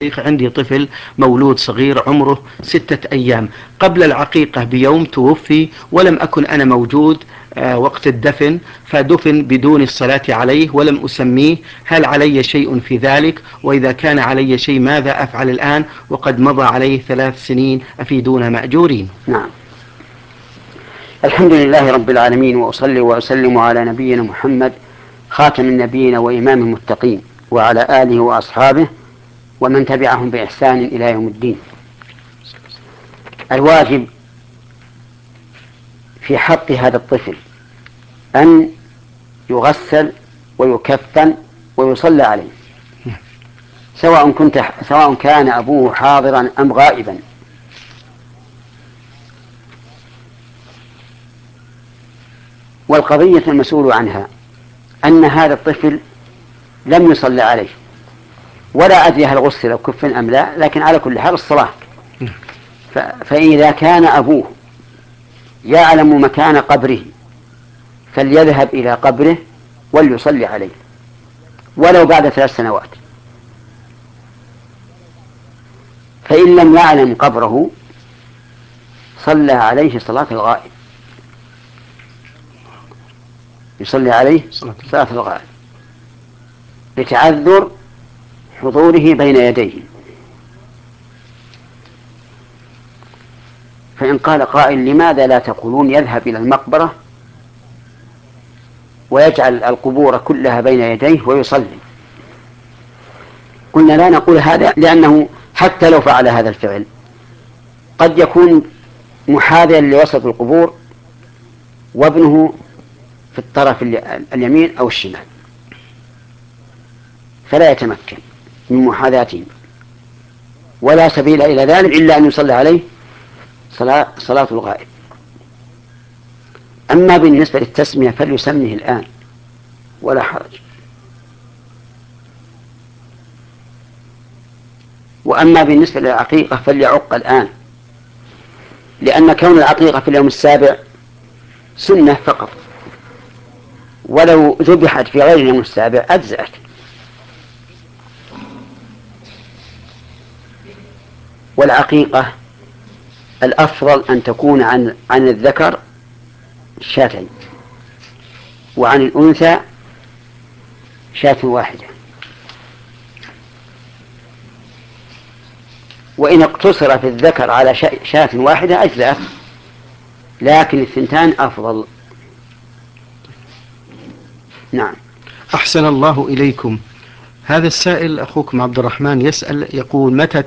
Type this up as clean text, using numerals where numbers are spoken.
عندي طفل مولود صغير عمره 6 أيام، قبل العقيقة بيوم توفي ولم أكن أنا موجود وقت الدفن، فدفن بدون الصلاة عليه ولم أسميه. هل علي شيء في ذلك؟ وإذا كان علي شيء ماذا أفعل الآن وقد مضى عليه 3 سنين؟ أفيدونا مأجورين. نعم. الحمد لله رب العالمين، وأصلي وأسلم على نبينا محمد خاتم النبيين وإمام المتقين، وعلى آله وأصحابه ومن تبعهم بإحسان إلى يوم الدين. الواجب في حق هذا الطفل أن يغسل ويكفن ويصلى عليه، سواء كان أبوه حاضرا أم غائبا. والقضية المسؤول عنها أن هذا الطفل لم يصلى عليه، ولا أدري هل غسل وكفن أم لا، لكن على كل حال الصلاة. فإذا كان أبوه يعلم مكان قبره فليذهب إلى قبره وليصلي عليه ولو بعد 3 سنوات. فإن لم يعلم قبره صلى عليه صلاة الغائب، يصلي عليه صلاة الغائب لتعذر حضوره بين يديه. فإن قال قائل لماذا لا تقولون يذهب إلى المقبرة ويجعل القبور كلها بين يديه ويصلي؟ قلنا لا نقول هذا، لأنه حتى لو فعل هذا الفعل قد يكون محاذيا لوسط القبور وابنه في الطرف اليمين أو الشمال، فلا يتمكن من محاذاتهم، ولا سبيل إلى ذلك إلا أن يصلي عليه صلاة الغائب. أما بالنسبة للتسمية فليسميه الآن ولا حرج. وأما بالنسبة للعقيقة فليعق الآن، لأن كون العقيقة في اليوم السابع سنة فقط، ولو ذبحت في غير اليوم السابع أجزأت. والعقيقة الأفضل أن تكون عن الذكر 2 وعن الأنثى 1 وإن اقتصر في الذكر على 1 أجزأت، لكن 2 أفضل. نعم. أحسن الله إليكم. هذا السائل أخوكم عبد الرحمن يسأل يقول: متى